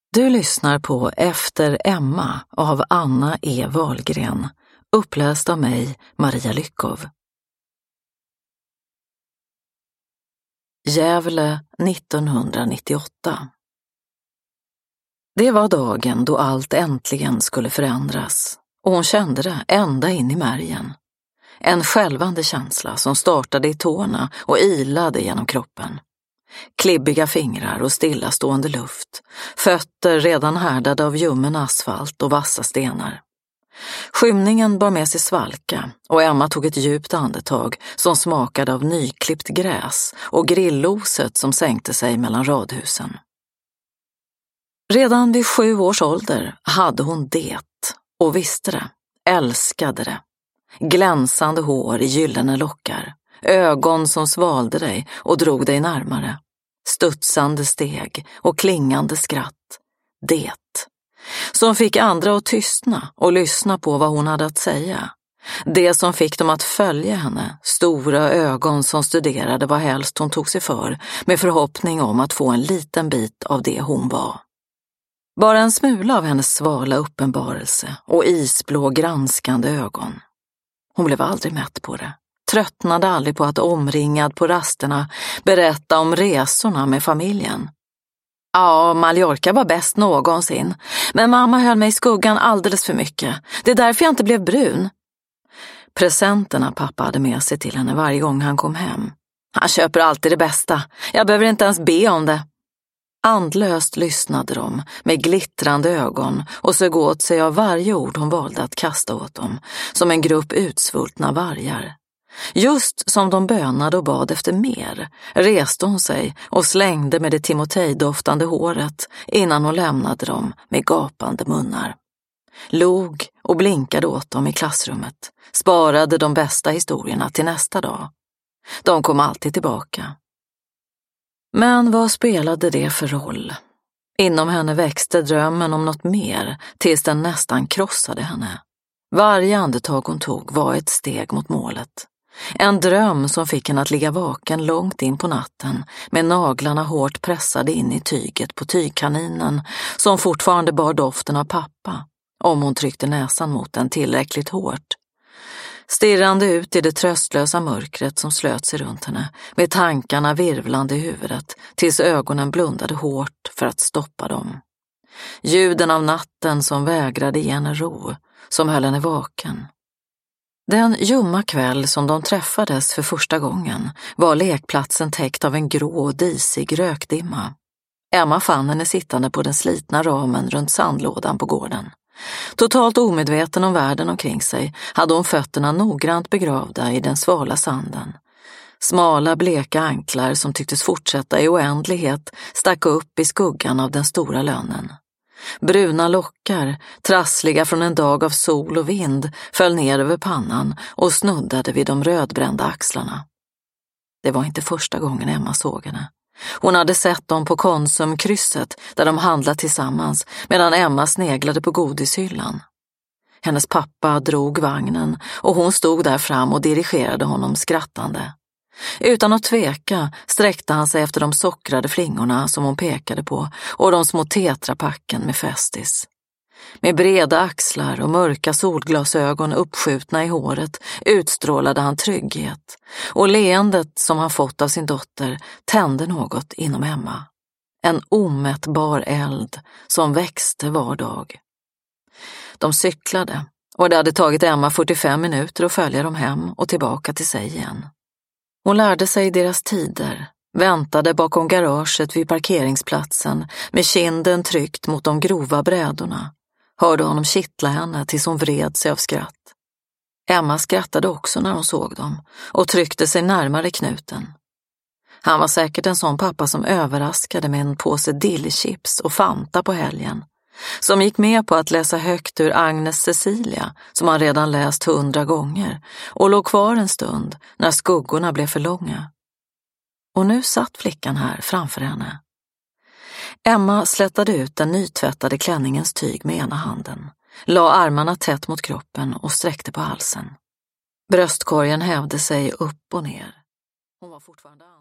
Du lyssnar på Efter Emma av Anna E. Wahlgren, uppläst av mig, Maria Lyckov. Gävle 1998. Det var dagen då allt äntligen skulle förändras, och hon kände det ända in i märgen. En skälvande känsla som startade i tårna och ilade genom kroppen. Klibbiga fingrar och stillastående luft, fötter redan härdade av ljummen asfalt och vassa stenar. Skymningen bar med sig svalka och Emma tog ett djupt andetag som smakade av nyklippt gräs och grilloset som sänkte sig mellan radhusen. Redan vid 7 års ålder hade hon det och visste det, älskade det. Glänsande hår i gyllene lockar, ögon som svalde dig och drog dig närmare, studsande steg och klingande skratt. Det som fick andra att tystna och lyssna på vad hon hade att säga. Det som fick dem att följa henne, stora ögon som studerade vad helst hon tog sig för, med förhoppning om att få en liten bit av det hon var. Bara en smula av hennes svala uppenbarelse och isblå granskande ögon. Hon blev aldrig mätt på det. Tröttnade aldrig på att omringad på rasterna berätta om resorna med familjen. Ja, Mallorca var bäst någonsin, men mamma höll mig i skuggan alldeles för mycket. Det är därför jag inte blev brun. Presenterna pappa hade med sig till henne varje gång han kom hem. Han köper alltid det bästa. Jag behöver inte ens be om det. Andlöst lyssnade de med glittrande ögon och såg åt sig av varje ord hon valde att kasta åt dem, som en grupp utsvultna vargar. Just som de bönade och bad efter mer, reste hon sig och slängde med det timotejdoftande håret innan hon lämnade dem med gapande munnar. Log och blinkade åt dem i klassrummet, sparade de bästa historierna till nästa dag. De kom alltid tillbaka. Men vad spelade det för roll? Inom henne växte drömmen om något mer tills den nästan krossade henne. Varje andetag hon tog var ett steg mot målet. En dröm som fick henne att ligga vaken långt in på natten med naglarna hårt pressade in i tyget på tygkaninen som fortfarande bar doften av pappa, om hon tryckte näsan mot den tillräckligt hårt. Stirrande ut i det tröstlösa mörkret som slöt sig runt henne, med tankarna virvlande i huvudet tills ögonen blundade hårt för att stoppa dem. Ljuden av natten som vägrade ge henne ro, som höll henne vaken. Den ljumma kväll som de träffades för första gången var lekplatsen täckt av en grå och disig rökdimma. Emma fann henne sittande på den slitna ramen runt sandlådan på gården. Totalt omedveten om världen omkring sig hade hon fötterna noggrant begravda i den svala sanden. Smala bleka anklar som tycktes fortsätta i oändlighet stack upp i skuggan av den stora lönnen. Bruna lockar, trassliga från en dag av sol och vind, föll ner över pannan och snuddade vid de rödbrända axlarna. Det var inte första gången Emma såg henne. Hon hade sett dem på Konsumkrysset där de handlade tillsammans medan Emma sneglade på godishyllan. Hennes pappa drog vagnen och hon stod där fram och dirigerade honom skrattande. Utan att tveka sträckte han sig efter de sockrade flingorna som hon pekade på och de små tetrapacken med Festis. Med breda axlar och mörka solglasögon uppskjutna i håret utstrålade han trygghet, och leendet som han fått av sin dotter tände något inom Emma. En omättbar eld som växte var dag. De cyklade och det hade tagit Emma 45 minuter att följa dem hem och tillbaka till sig igen. Hon lärde sig deras tider, väntade bakom garaget vid parkeringsplatsen med kinden tryckt mot de grova brädorna. Hörde honom kittla henne tills hon vred sig av skratt. Emma skrattade också när hon såg dem och tryckte sig närmare knuten. Han var säkert en sån pappa som överraskade med en påse dillchips och Fanta på helgen, som gick med på att läsa högt ur Agnes Cecilia som han redan läst 100 gånger och låg kvar en stund när skuggorna blev för långa. Och nu satt flickan här framför henne. Emma slätade ut den nytvättade klänningens tyg med ena handen, la armarna tätt mot kroppen och sträckte på halsen. Bröstkorgen hävde sig upp och ner. Hon var fortfarande